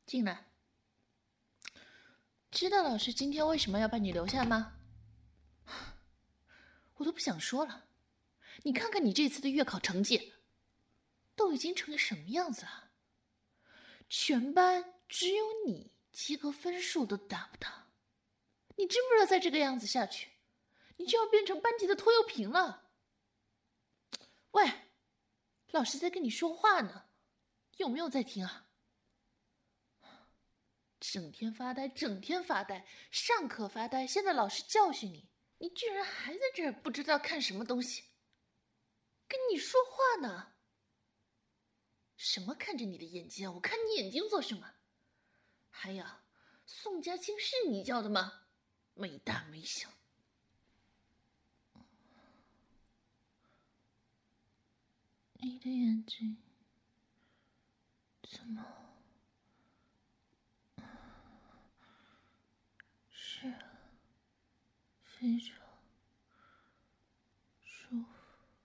进来。知道老师今天为什么要把你留下吗？我都不想说了。你看看你这次的月考成绩，都已经成个什么样子了？全班只有你及格分数都达不到。你知不知道再这个样子下去，你就要变成班级的拖油瓶了？喂，老师在跟你说话呢，有没有在听啊？整天发呆，整天发呆，上课发呆，现在老师教训你，你居然还在这儿不知道看什么东西。跟你说话呢。什么看着你的眼睛啊？我看你眼睛做什么？还有，宋家清是你叫的吗？没大没小。你的眼睛怎么？是啊，非常舒服。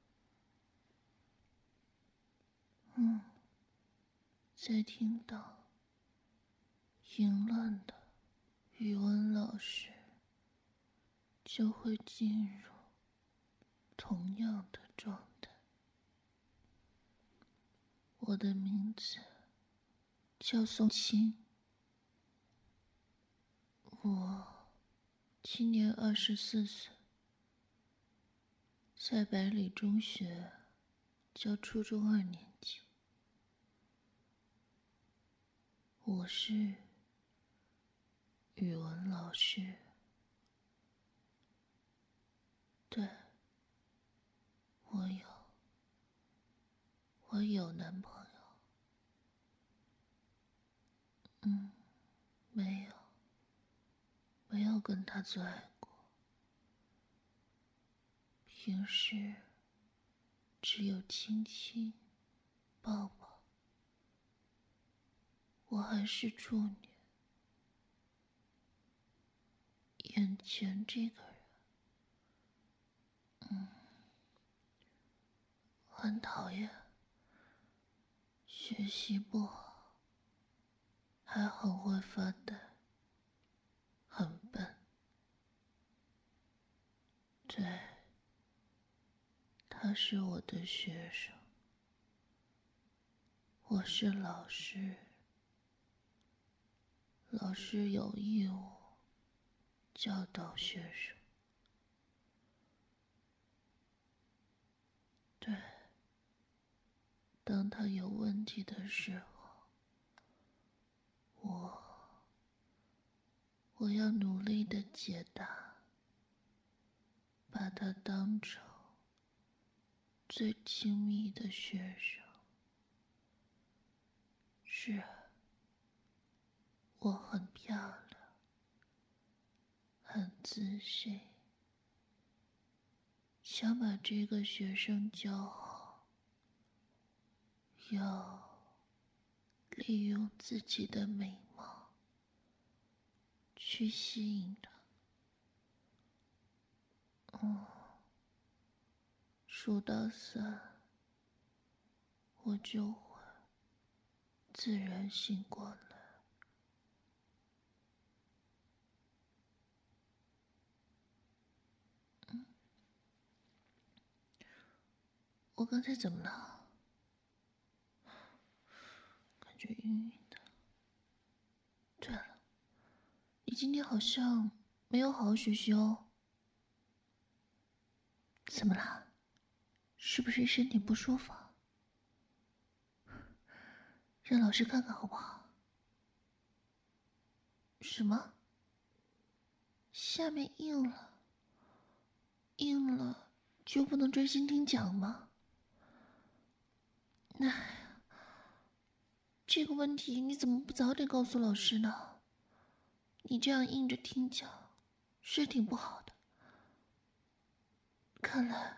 在听到淫乱的语文老师，就会进入同样的状态。我的名字叫宋清，我今年24岁，在百里中学教初中2年级。我是语文老师。对，我有男朋友。没有跟他做爱过。平时只有亲亲、抱抱。我还是处女。眼前这个人，很讨厌，学习不好，还很会发呆，很笨。对，他是我的学生，我是老师，老师有义务教导学生。对，当他有问题的时候，我要努力的解答，把他当成最亲密的学生。是啊，我很漂亮，很自信，想把这个学生教好，要利用自己的美貌去吸引他。数到3，我就会自然醒过来。我刚才怎么了？感觉晕晕的。对了，你今天好像没有好好学习哦。怎么了？是不是身体不舒服？让老师看看好不好？什么？下面硬了？硬了就不能专心听讲吗？这个问题你怎么不早点告诉老师呢？你这样硬着听讲是挺不好的。看来，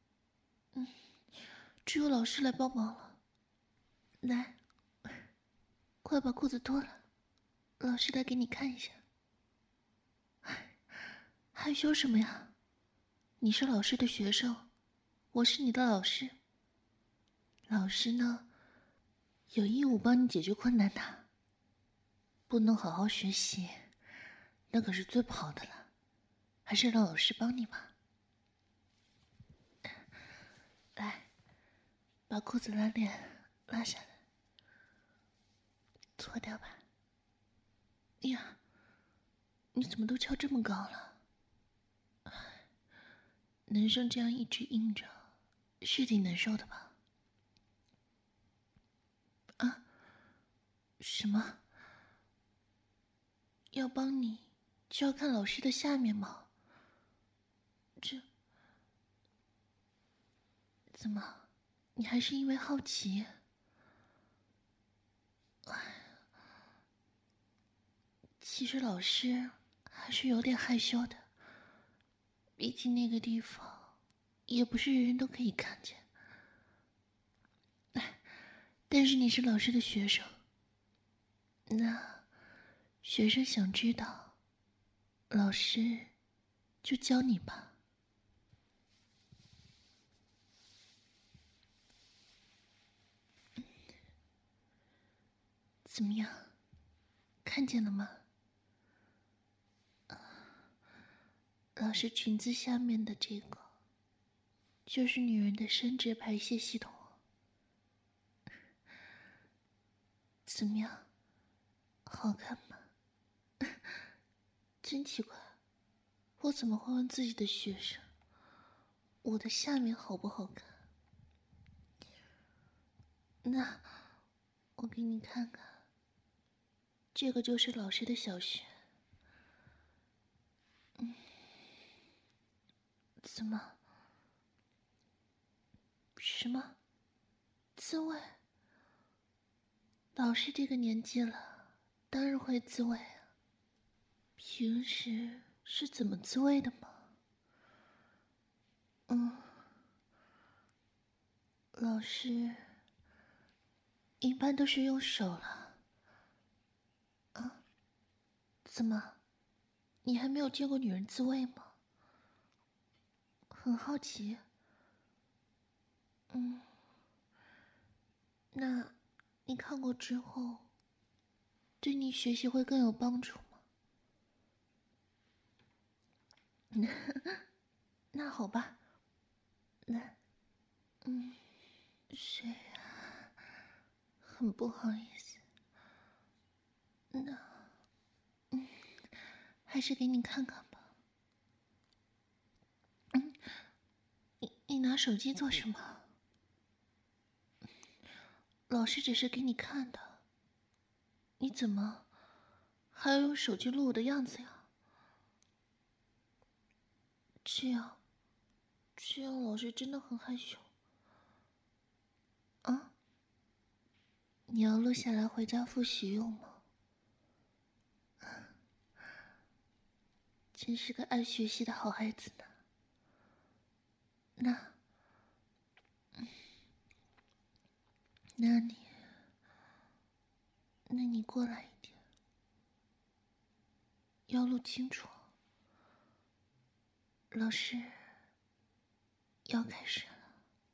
只有老师来帮忙了。来，快把裤子脱了，老师来给你看一下。害羞什么呀？你是老师的学生，我是你的老师。老师呢，有义务帮你解决困难的。 不能好好学习，那可是最不好的了。还是让老师帮你吧。来，把裤子拉链拉下来，脱掉吧。呀，你怎么都翘这么高了？男生这样一直硬着，是挺难受的吧？啊？什么？要帮你，就要看老师的下面吗？这怎么？你还是因为好奇？其实老师还是有点害羞的，毕竟那个地方也不是人人都可以看见。但是你是老师的学生，那学生想知道，老师就教你吧。怎么样？看见了吗？老师裙子下面的这个，就是女人的生殖排泄系统。怎么样？好看吗？真奇怪，我怎么会问自己的学生，我的下面好不好看？那我给你看看，这个就是老师的小穴。怎么？什么？自慰？老师这个年纪了，当然会自慰啊。平时是怎么自慰的吗？老师一般都是用手了。啊？怎么？你还没有见过女人自慰吗？很好奇。那你看过之后，对你学习会更有帮助吗？那好吧，来，是啊，很不好意思。那，还是给你看看吧。你拿手机做什么？老师只是给你看的，你怎么还要用手机录我的样子呀？这样老师真的很害羞。啊？你要录下来回家复习用吗？真是个爱学习的好孩子呢。那，那你，那你过来一点，要录清楚。老师要开始了。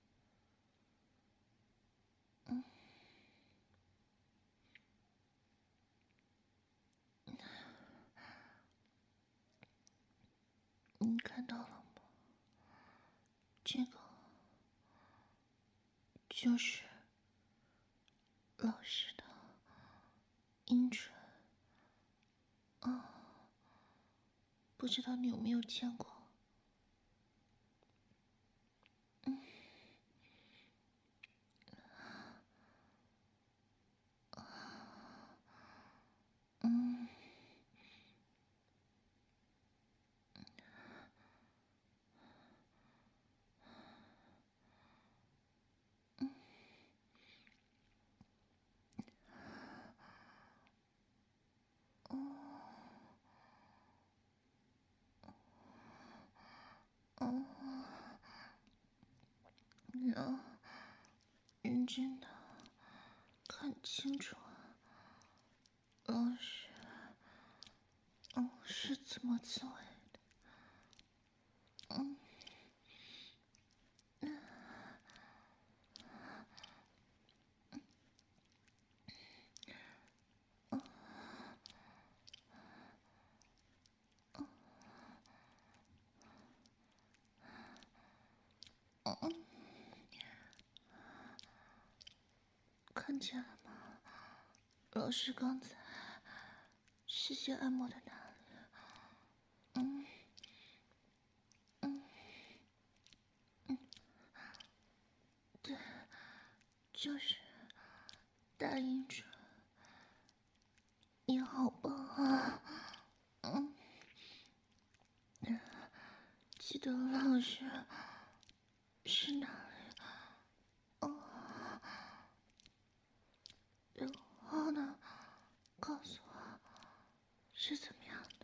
你看到了吗？这个就是老师的阴唇。不知道你有没有见过？你要认真的看清楚啊，老师，是怎么自慰的？ 看见了吗？老师刚才视线按摩的哪里？对，就是大阴唇。你好棒啊！记得老师是哪里？然后呢？告诉我是怎么样的？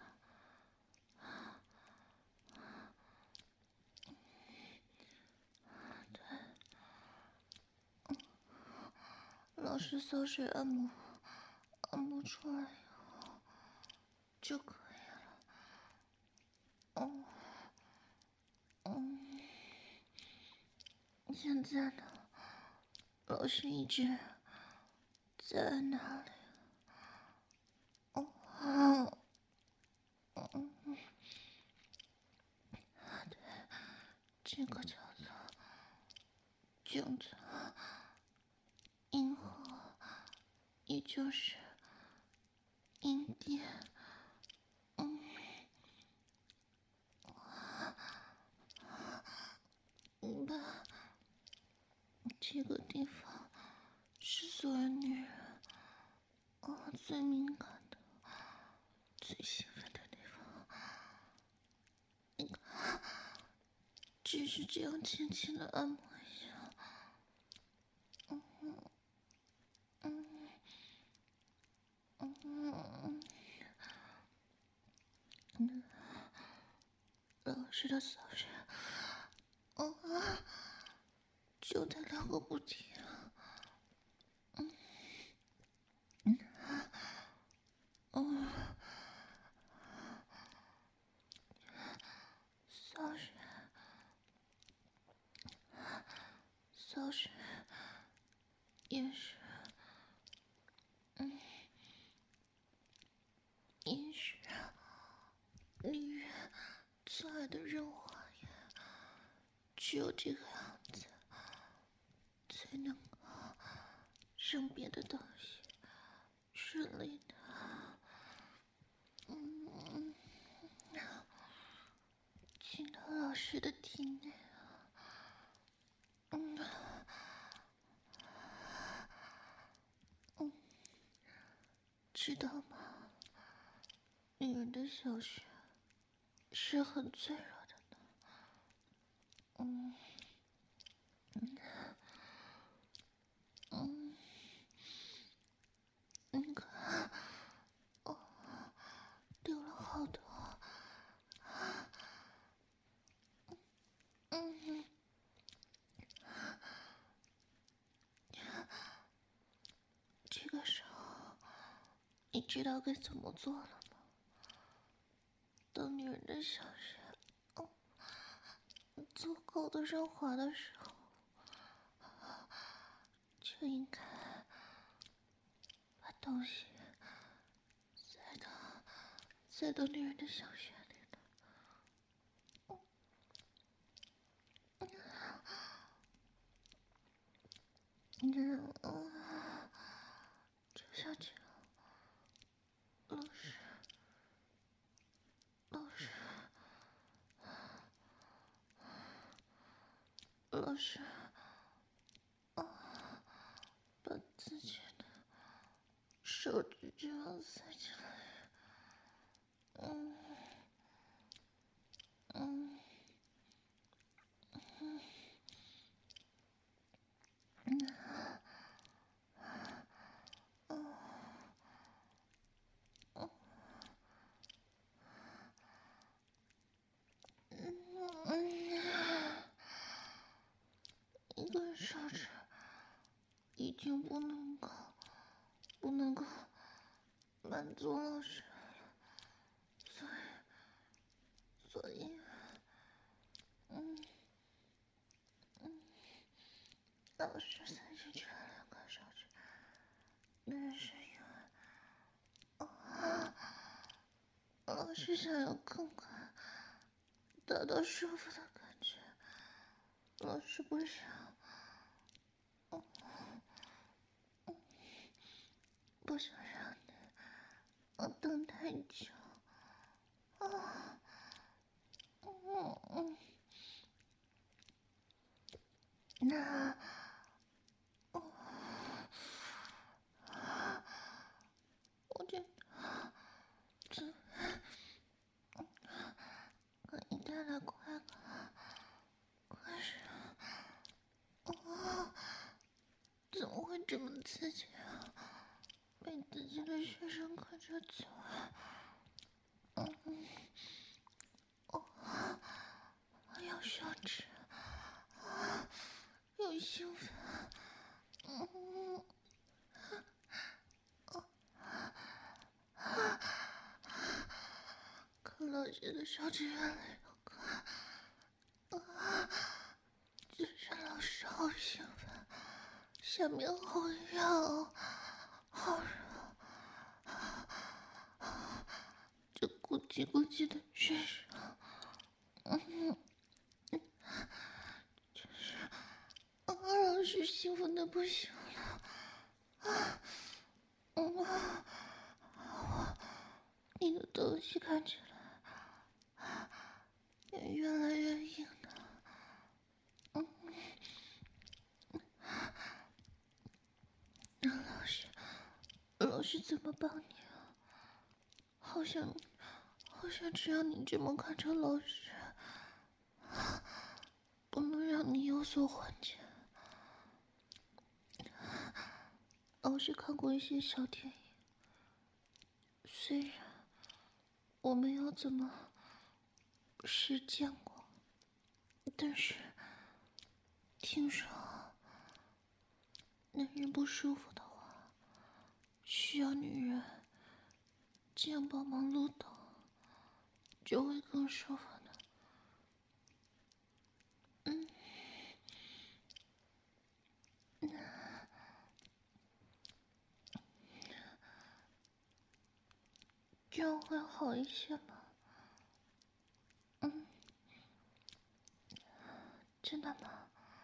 对，老师搔水按摩，按摩出来以后就可以了。现在呢？老师一直在哪里？对，这个叫做颈子阴核，也就是阴蒂。明白。这个地方是所有女人最敏感的、最兴奋的地方。你看，只是这样轻轻的按摩一下，老师的手势，就在撩个不停。骚水也是，也是女人最爱的润滑液，只有这个样子，才能够让别的东西顺利的，进到老师的体内。知道吗？女人的小穴是很脆弱的呢。那个，流了好多。这个时候，你知道该怎么做了吗？当女人的小穴足够的润滑的时候，就应该把东西塞到女人的小穴里了。就像这样，老师，老师，老师，把自己的手指这样塞进来。一个手指已经不能够满足老师了，所以，老师塞进去了2个手指，那是因为老师想要更快得到舒服的感觉， 老师不想，不想让你等太久。那我觉得给你带来快感，可是怎么会这么刺激啊？被自己的学生看着嘴，要手指，又兴奋，可老师的手指越来越快，只是老师好兴奋，下面好痒，好热，这咕叽咕叽的声声，真是老师兴奋的不行了，你的东西看起来也越来越硬了。老师怎么帮你啊？好像只要你这么看着老师，不能让你有所缓解。老师看过一些小电影，虽然我没有怎么实践过，但是听说男人不舒服的话，需要女人这样帮忙撸抖，就会更舒服的。这样会好一些吗？真的吗？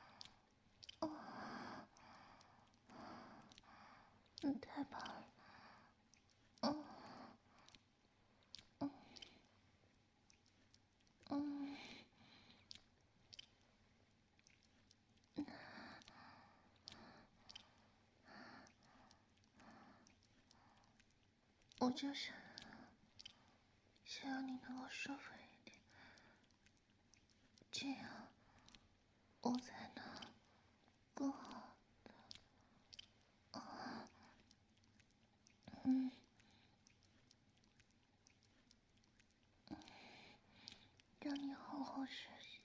太棒了。我就是想要你能够舒服一点，这样我才能更好的，让你好好学习。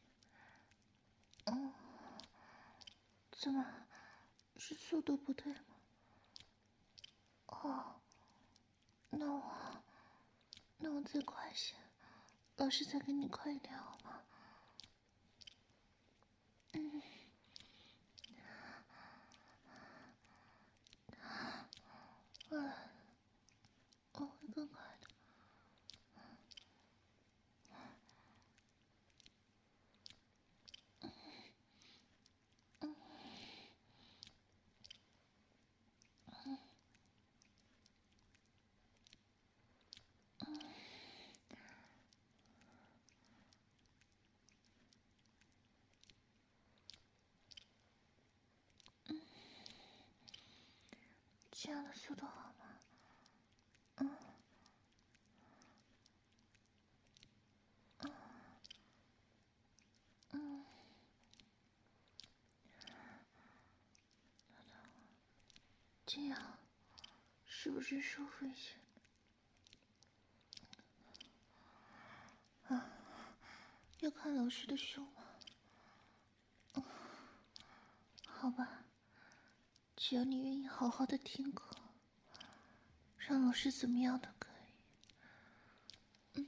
怎么，是速度不对吗？那我再快些，老师再给你快一点好吗？我会更快的。这样的速度好吗？这样是不是舒服一些？要看老师的胸吗？好吧，只要你愿意好好的听课，让老师怎么样都可以。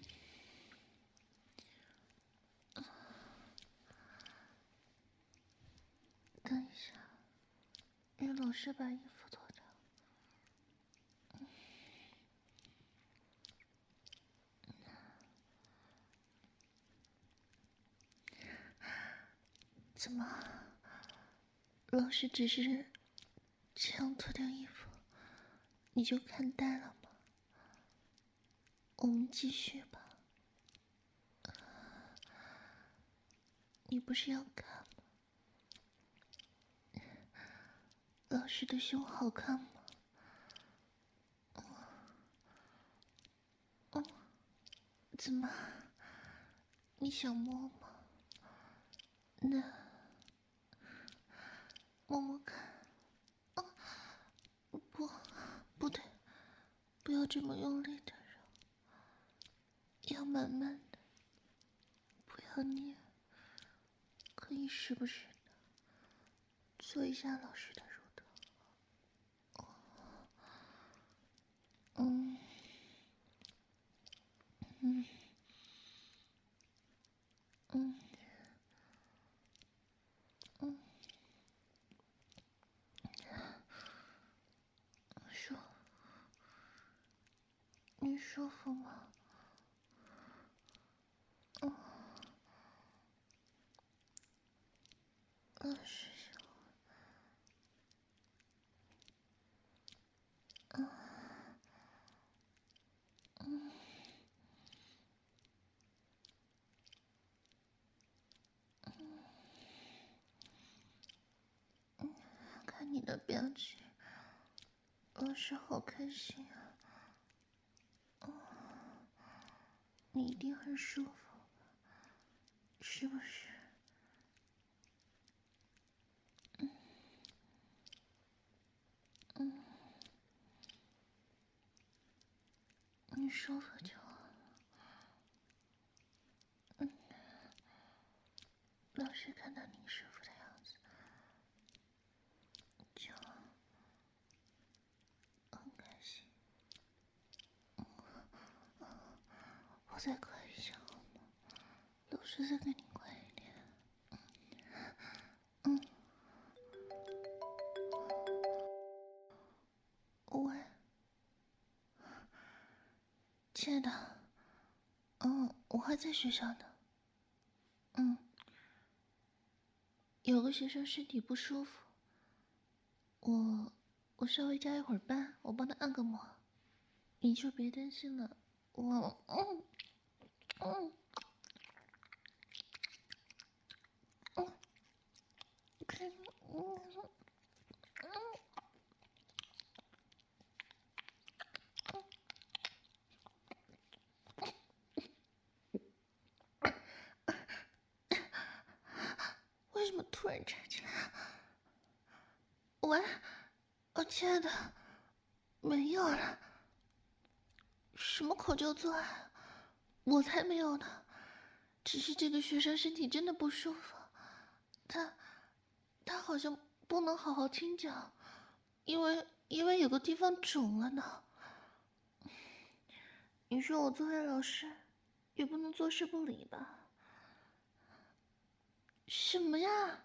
等一下，让老师把衣服脱掉。怎么， 老师只是这样脱掉衣服，你就看呆了吗？我们继续吧。你不是要看吗？老师的胸好看吗？怎么？你想摸吗？那摸摸看。不对，不要这么用力的揉，要慢慢的，不要捏。可以时不时的做一下老师的乳头。嗯嗯嗯嗯，你舒服吗？老师看你的表情，老师好开心啊！你一定很舒服，是不是？你舒服就好。老师看到你舒服的样子，就很开心。我再快一下好吗？老师再给你快一点。喂，亲爱的，我还在学校呢。有个学生身体不舒服，我稍微加一会儿班，我帮他按个摩，你就别担心了。我为什么突然站起来？喂，亲爱的，没有了。什么口交做爱？我才没有呢。只是这个学生身体真的不舒服，他好像不能好好听讲，因为有个地方肿了呢。你说我作为老师，也不能坐视不理吧？什么呀？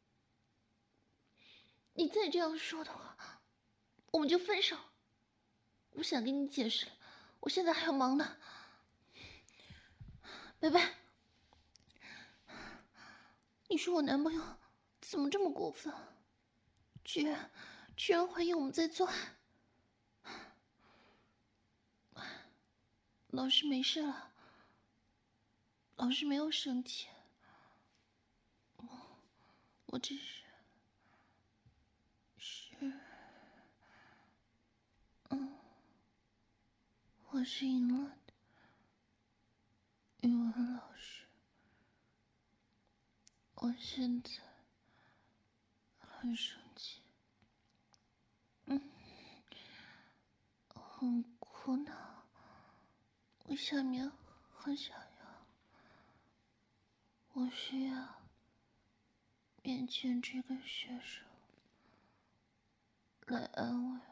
你再这样说的话，我们就分手。不想跟你解释了，我现在还要忙呢。拜拜。你说我男朋友怎么这么过分？居然怀疑我们在做爱。老师没事了，老师没有生气，我只是，我是赢了的，语文老师。我现在很生气，很苦恼，我下面很想要，我需要面前这个学生来安慰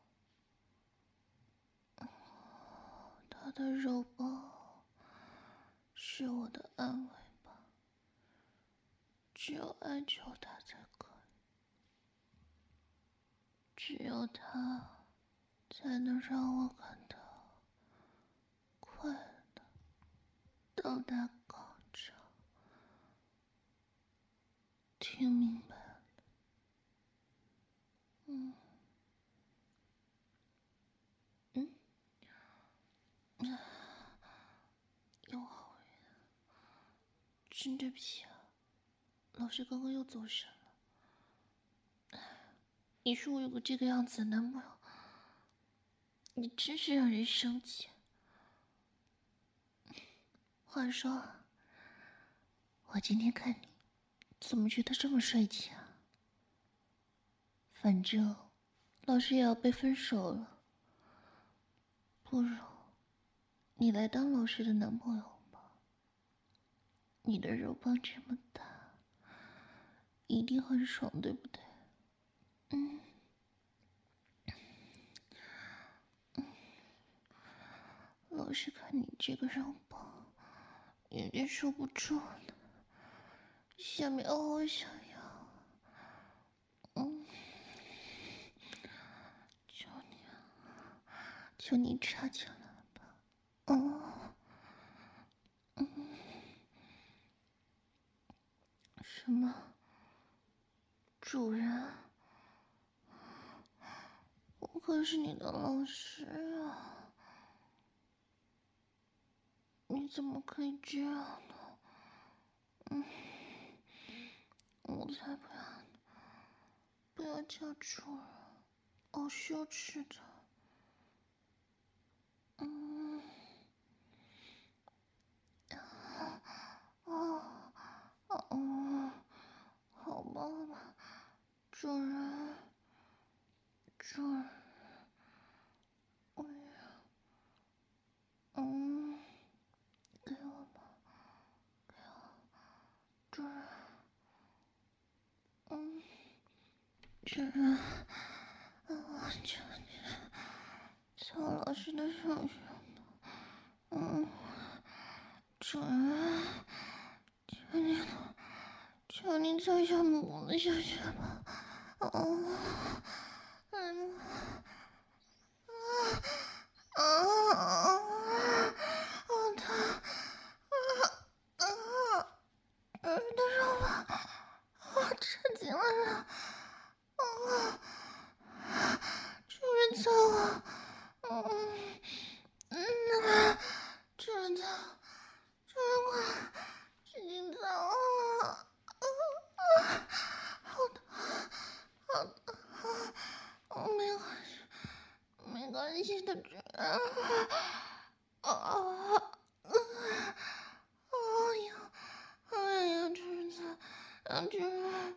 我，他的肉包是我的安慰吧，只有哀求他才可以，只有他才能让我感到快乐到达高潮。听明白了？ 真对不起啊，老师刚刚又走神了。你说我有个这个样子的男朋友，你真是让人生气。话说，我今天看你，怎么觉得这么帅气啊？反正老师也要被分手了，不如你来当老师的男朋友吧。你的肉棒这么大，一定很爽，对不对？老师看你这个肉棒，有点受不住了，下面好想要。求你插进来吧。什么？主人？我可是你的老师啊，你怎么可以这样呢？我才不要叫主人，好羞耻的。好吧，主人，我给我吧，主人，主人，求你，操老师的手上吧，主人，求你擦一下母子下去吧，好疼，我的肉吧，插进来了，主人操我，主人操，主人快，使劲操啊！好疼，没关系，没关系的，主人。哎呀，主人操，主人，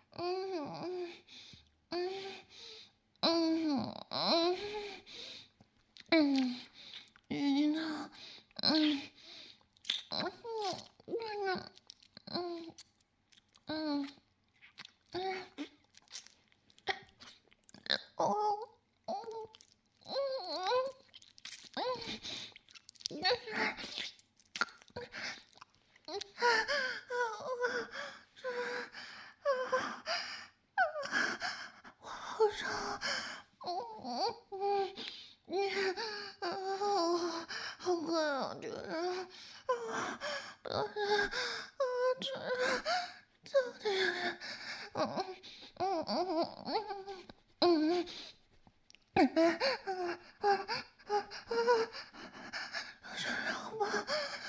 使劲操，好爽，好快啊，主人，不要主人，走的呀，主人，好吧，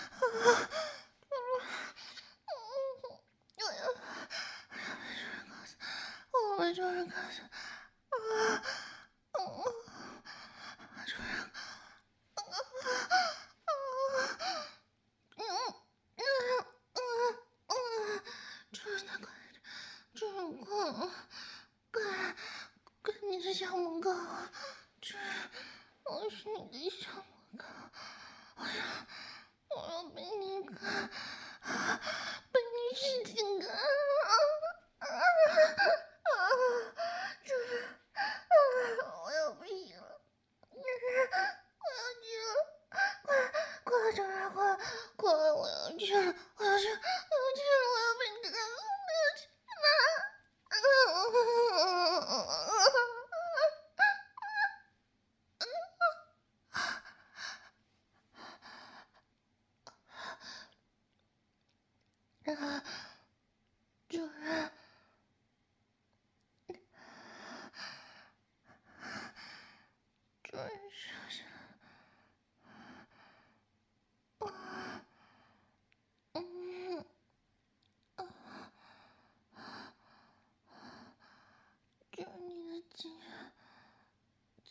我被主人干死，主人，主人快点，主人快，你是小母狗，主人，我是你的小母狗，我要被你干，被你使劲干，主人，我要屁了，我要去了，快，主人，快，我要去了，我要去了，我要被你干死，我要去了。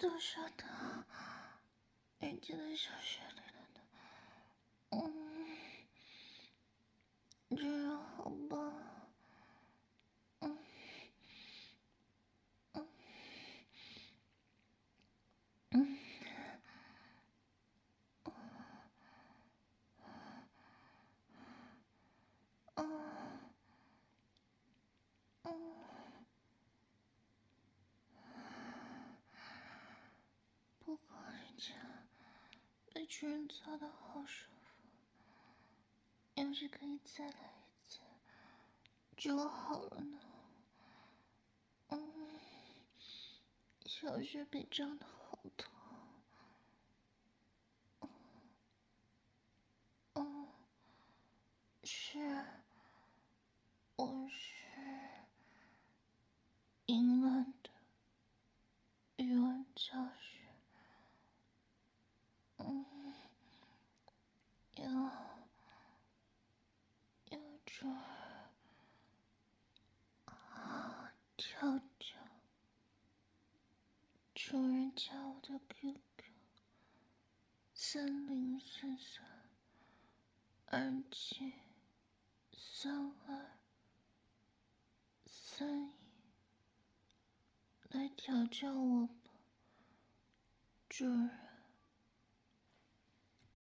多少的人家的小穴里了呢？这样好吧？不过人家被主人操的好舒服，要是可以再来一次就好了呢。小穴被胀得好痛。是，我是淫乱的语文教学。要主人跳跳。主人加我的 QQ3033273231，来调教我吧，主人。